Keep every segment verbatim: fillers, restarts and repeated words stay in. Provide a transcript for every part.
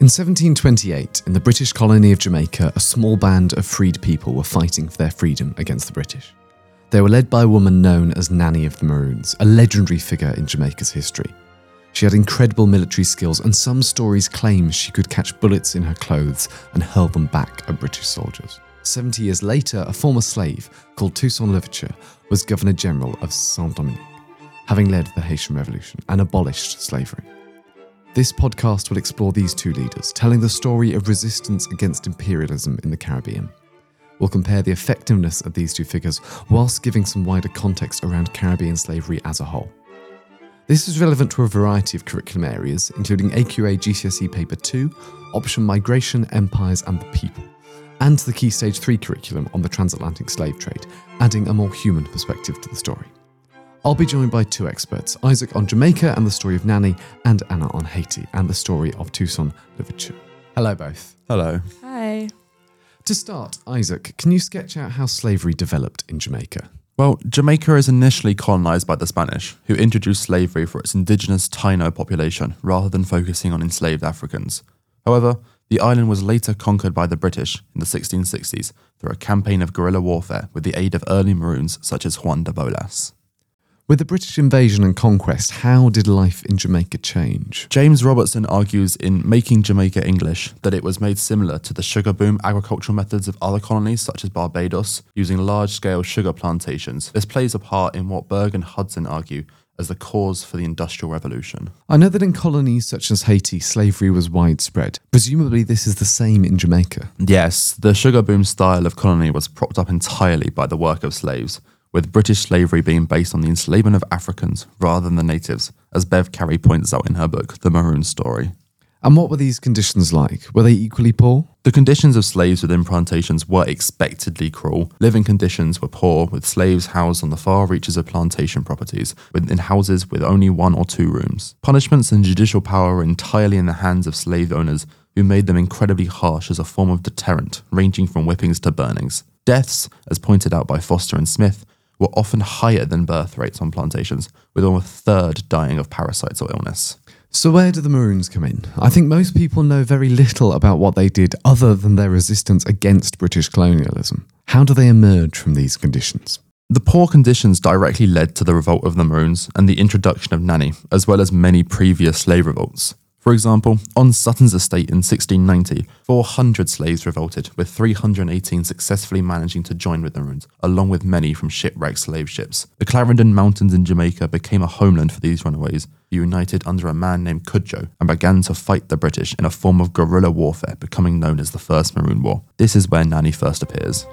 In seventeen twenty-eight, in the British colony of Jamaica, a small band of freed people were fighting for their freedom against the British. They were led by a woman known as Nanny of the Maroons, a legendary figure in Jamaica's history. She had incredible military skills, and some stories claim she could catch bullets in her clothes and hurl them back at British soldiers. Seventy years later, a former slave called Toussaint Louverture was Governor General of Saint-Domingue, having led the Haitian Revolution and abolished slavery. This podcast will explore these two leaders, telling the story of resistance against imperialism in the Caribbean. We'll compare the effectiveness of these two figures whilst giving some wider context around Caribbean slavery as a whole. This is relevant to a variety of curriculum areas, including A Q A G C S E Paper two, Option Migration, Empires and the People, and the Key Stage three curriculum on the transatlantic slave trade, adding a more human perspective to the story. I'll be joined by two experts, Isaac on Jamaica and the story of Nanny, and Anna on Haiti and the story of Toussaint Louverture. Hello both. Hello. Hi. To start, Isaac, can you sketch out how slavery developed in Jamaica? Well, Jamaica is initially colonised by the Spanish, who introduced slavery for its indigenous Taino population rather than focusing on enslaved Africans. However, the island was later conquered by the British in the sixteen sixties through a campaign of guerrilla warfare with the aid of early Maroons such as Juan de Bolas. With the British invasion and conquest, how did life in Jamaica change? James Robertson argues in Making Jamaica English that it was made similar to the sugar boom agricultural methods of other colonies such as Barbados, using large-scale sugar plantations. This plays a part in what Berg and Hudson argue as the cause for the Industrial Revolution. I know that in colonies such as Haiti, slavery was widespread. Presumably this is the same in Jamaica. Yes, the sugar boom style of colony was propped up entirely by the work of slaves, with British slavery being based on the enslavement of Africans rather than the natives, as Bev Carey points out in her book, The Maroon Story. And what were these conditions like? Were they equally poor? The conditions of slaves within plantations were expectedly cruel. Living conditions were poor, with slaves housed on the far reaches of plantation properties, in houses with only one or two rooms. Punishments and judicial power were entirely in the hands of slave owners, who made them incredibly harsh as a form of deterrent, ranging from whippings to burnings. Deaths, as pointed out by Foster and Smith, were often higher than birth rates on plantations, with almost a third dying of parasites or illness. So where do the Maroons come in? I think most people know very little about what they did other than their resistance against British colonialism. How do they emerge from these conditions? The poor conditions directly led to the revolt of the Maroons and the introduction of Nanny, as well as many previous slave revolts. For example, on Sutton's estate in sixteen ninety, four hundred slaves revolted, with three hundred eighteen successfully managing to join with the Maroons, along with many from shipwrecked slave ships. The Clarendon Mountains in Jamaica became a homeland for these runaways, who united under a man named Cudjoe and began to fight the British in a form of guerrilla warfare, becoming known as the First Maroon War. This is where Nanny first appears.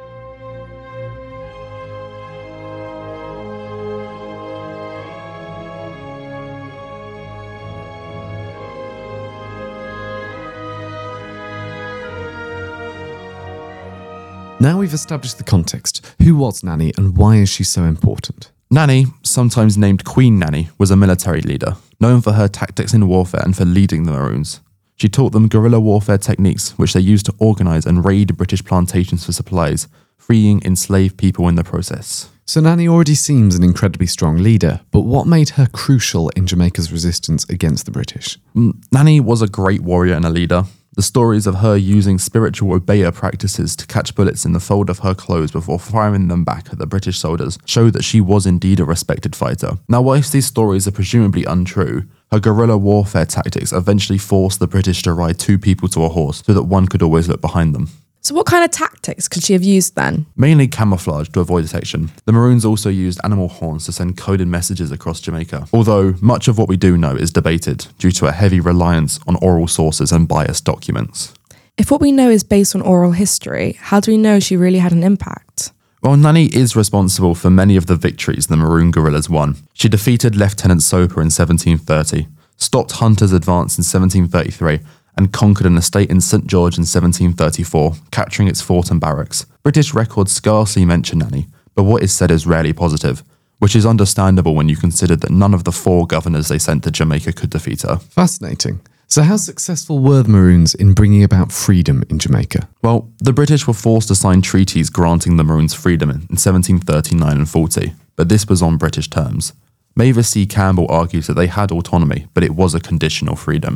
Now we've established the context. Who was Nanny and why is she so important? Nanny, sometimes named Queen Nanny, was a military leader, known for her tactics in warfare and for leading the Maroons. She taught them guerrilla warfare techniques, which they used to organise and raid British plantations for supplies, freeing enslaved people in the process. So Nanny already seems an incredibly strong leader, but what made her crucial in Jamaica's resistance against the British? Nanny was a great warrior and a leader. The stories of her using spiritual obeyer practices to catch bullets in the fold of her clothes before firing them back at the British soldiers show that she was indeed a respected fighter. Now, whilst these stories are presumably untrue, her guerrilla warfare tactics eventually forced the British to ride two people to a horse so that one could always look behind them. So what kind of tactics could she have used then? Mainly camouflage to avoid detection. The Maroons also used animal horns to send coded messages across Jamaica, although much of what we do know is debated due to a heavy reliance on oral sources and biased documents. If what we know is based on oral history, how do we know she really had an impact? Well, Nanny is responsible for many of the victories the Maroon guerrillas won. She defeated Lieutenant Soper in seventeen thirty, stopped Hunter's advance in seventeen thirty-three, and conquered an estate in Saint George in seventeen thirty-four, capturing its fort and barracks. British records scarcely mention Nanny, but what is said is rarely positive, which is understandable when you consider that none of the four governors they sent to Jamaica could defeat her. Fascinating. So how successful were the Maroons in bringing about freedom in Jamaica? Well, the British were forced to sign treaties granting the Maroons freedom in seventeen thirty-nine and forty, but this was on British terms. Mavis C. Campbell argues that they had autonomy, but it was a conditional freedom.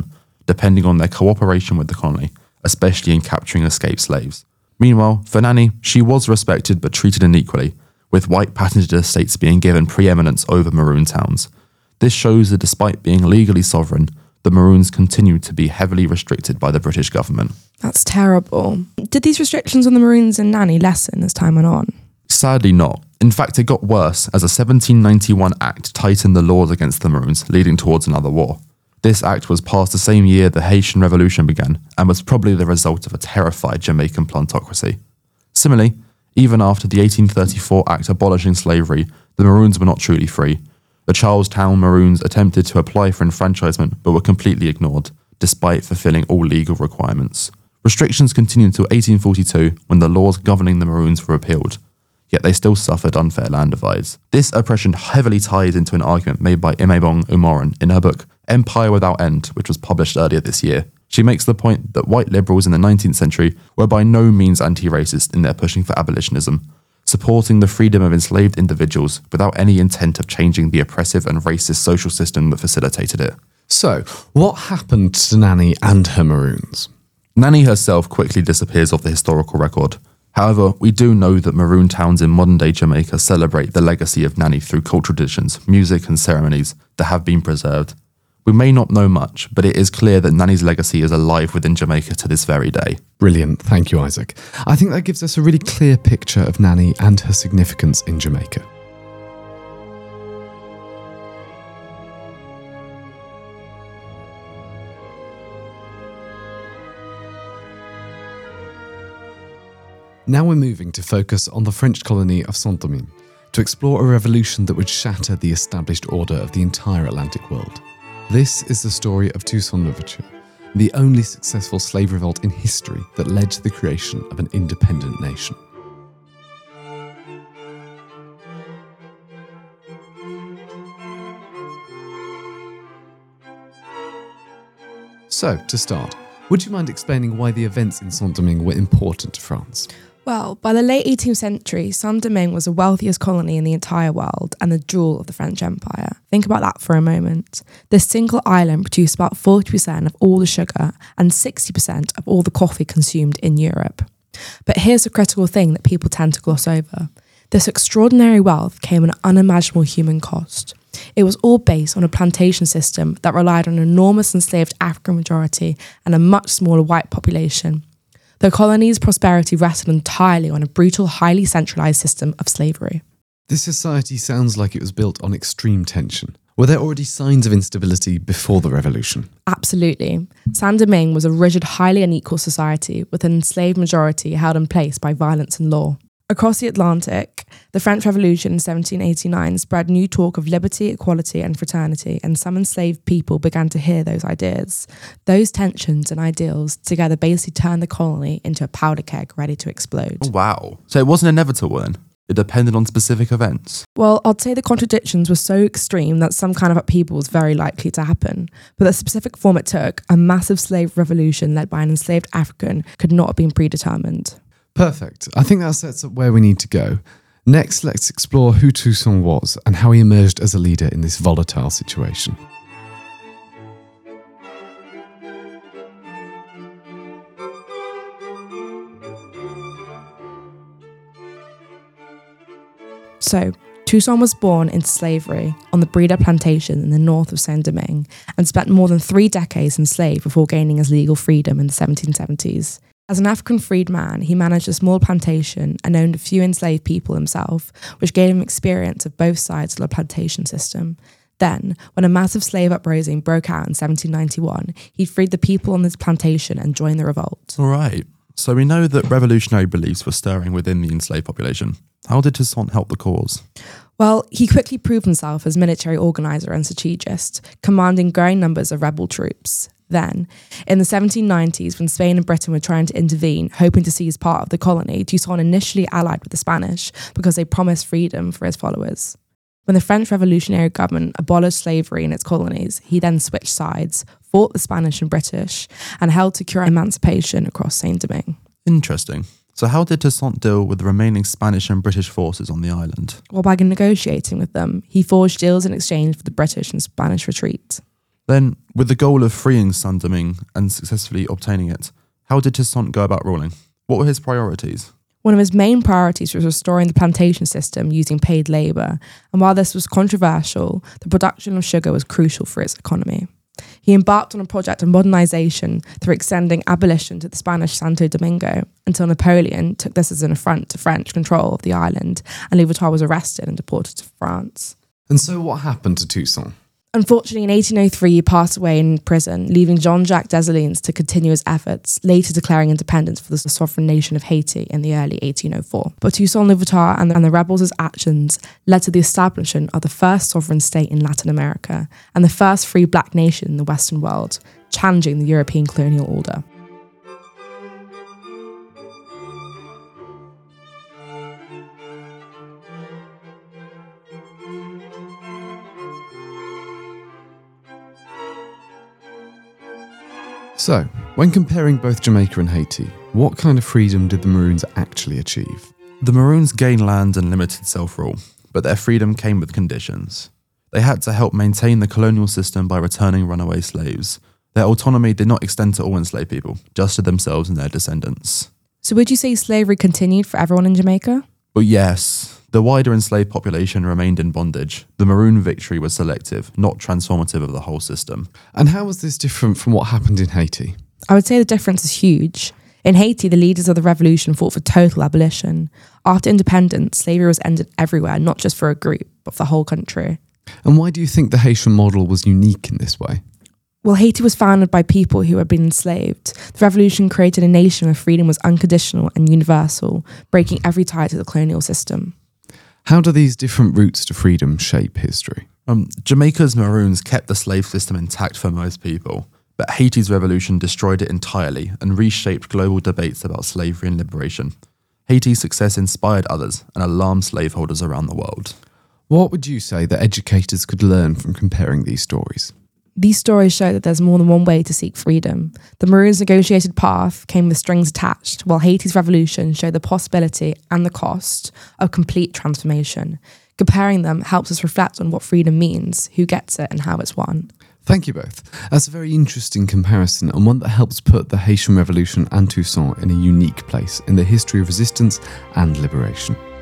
depending on their cooperation with the colony, especially in capturing escaped slaves. Meanwhile, for Nanny, she was respected but treated unequally, with white patented estates being given preeminence over maroon towns. This shows that despite being legally sovereign, the Maroons continued to be heavily restricted by the British government. That's terrible. Did these restrictions on the Maroons and Nanny lessen as time went on? Sadly not. In fact, it got worse as a seventeen ninety-one act tightened the laws against the Maroons, leading towards another war. This act was passed the same year the Haitian Revolution began and was probably the result of a terrified Jamaican plantocracy. Similarly, even after the eighteen thirty-four Act abolishing slavery, the Maroons were not truly free. The Charlestown Maroons attempted to apply for enfranchisement but were completely ignored, despite fulfilling all legal requirements. Restrictions continued until eighteen forty-two when the laws governing the Maroons were repealed, yet they still suffered unfair land divides. This oppression heavily ties into an argument made by Imebong Umoran in her book Empire Without End, which was published earlier this year. She makes the point that white liberals in the nineteenth century were by no means anti-racist in their pushing for abolitionism, supporting the freedom of enslaved individuals without any intent of changing the oppressive and racist social system that facilitated it. So, what happened to Nanny and her Maroons? Nanny herself quickly disappears off the historical record. However, we do know that Maroon towns in modern-day Jamaica celebrate the legacy of Nanny through cultural traditions, music and ceremonies that have been preserved. We may not know much, but it is clear that Nanny's legacy is alive within Jamaica to this very day. Brilliant, thank you, Isaac. I think that gives us a really clear picture of Nanny and her significance in Jamaica. Now we're moving to focus on the French colony of Saint-Domingue, to explore a revolution that would shatter the established order of the entire Atlantic world. This is the story of Toussaint Louverture, the only successful slave revolt in history that led to the creation of an independent nation. So, to start, would you mind explaining why the events in Saint-Domingue were important to France? Well, by the late eighteenth century, Saint-Domingue was the wealthiest colony in the entire world and the jewel of the French Empire. Think about that for a moment. This single island produced about forty percent of all the sugar and sixty percent of all the coffee consumed in Europe. But here's a critical thing that people tend to gloss over. This extraordinary wealth came at an unimaginable human cost. It was all based on a plantation system that relied on an enormous enslaved African majority and a much smaller white population. The colony's prosperity rested entirely on a brutal, highly centralised system of slavery. This society sounds like it was built on extreme tension. Were there already signs of instability before the revolution? Absolutely. Saint-Domingue was a rigid, highly unequal society with an enslaved majority held in place by violence and law. Across the Atlantic, the French Revolution in seventeen eighty-nine spread new talk of liberty, equality and fraternity, and some enslaved people began to hear those ideas. Those tensions and ideals together basically turned the colony into a powder keg ready to explode. Oh, wow. So it wasn't inevitable then? It depended on specific events? Well, I'd say the contradictions were so extreme that some kind of upheaval was very likely to happen. But the specific form it took, a massive slave revolution led by an enslaved African, could not have been predetermined. Perfect. I think that sets up where we need to go. Next, let's explore who Toussaint was and how he emerged as a leader in this volatile situation. So, Toussaint was born into slavery on the Breda plantation in the north of Saint-Domingue and spent more than three decades enslaved before gaining his legal freedom in the seventeen seventies. As an African freedman, he managed a small plantation and owned a few enslaved people himself, which gave him experience of both sides of the plantation system. Then, when a massive slave uprising broke out in seventeen ninety-one, he freed the people on this plantation and joined the revolt. All right. So we know that revolutionary beliefs were stirring within the enslaved population. How did Toussaint help the cause? Well, he quickly proved himself as military organiser and strategist, commanding growing numbers of rebel troops. Then, in the seventeen nineties, when Spain and Britain were trying to intervene, hoping to seize part of the colony, Toussaint initially allied with the Spanish because they promised freedom for his followers. When the French revolutionary government abolished slavery in its colonies, he then switched sides, fought the Spanish and British, and helped secure emancipation across Saint-Domingue. Interesting. So how did Toussaint deal with the remaining Spanish and British forces on the island? Well, by negotiating with them, he forged deals in exchange for the British and Spanish retreat. Then, with the goal of freeing Saint-Domingue and successfully obtaining it, how did Toussaint go about ruling? What were his priorities? One of his main priorities was restoring the plantation system using paid labour, and while this was controversial, the production of sugar was crucial for its economy. He embarked on a project of modernisation through extending abolition to the Spanish Santo Domingo until Napoleon took this as an affront to French control of the island, and Louverture was arrested and deported to France. And so what happened to Toussaint? Unfortunately, in eighteen oh three, he passed away in prison, leaving Jean-Jacques Dessalines to continue his efforts, later declaring independence for the sovereign nation of Haiti in the early eighteen oh four. But Toussaint Louverture and the, and the rebels' actions led to the establishment of the first sovereign state in Latin America and the first free black nation in the Western world, challenging the European colonial order. So, when comparing both Jamaica and Haiti, what kind of freedom did the Maroons actually achieve? The Maroons gained land and limited self-rule, but their freedom came with conditions. They had to help maintain the colonial system by returning runaway slaves. Their autonomy did not extend to all enslaved people, just to themselves and their descendants. So would you say slavery continued for everyone in Jamaica? But yes, the wider enslaved population remained in bondage. The Maroon victory was selective, not transformative of the whole system. And how was this different from what happened in Haiti? I would say the difference is huge. In Haiti, the leaders of the revolution fought for total abolition. After independence, slavery was ended everywhere, not just for a group, but for the whole country. And why do you think the Haitian model was unique in this way? Well, Haiti was founded by people who had been enslaved. The revolution created a nation where freedom was unconditional and universal, breaking every tie to the colonial system. How do these different routes to freedom shape history? Um, Jamaica's Maroons kept the slave system intact for most people, but Haiti's revolution destroyed it entirely and reshaped global debates about slavery and liberation. Haiti's success inspired others and alarmed slaveholders around the world. What would you say that educators could learn from comparing these stories? These stories show that there's more than one way to seek freedom. The Maroons' negotiated path came with strings attached, while Haiti's revolution showed the possibility and the cost of complete transformation. Comparing them helps us reflect on what freedom means, who gets it, and how it's won. Thank you both. That's a very interesting comparison and one that helps put the Haitian Revolution and Toussaint in a unique place in the history of resistance and liberation.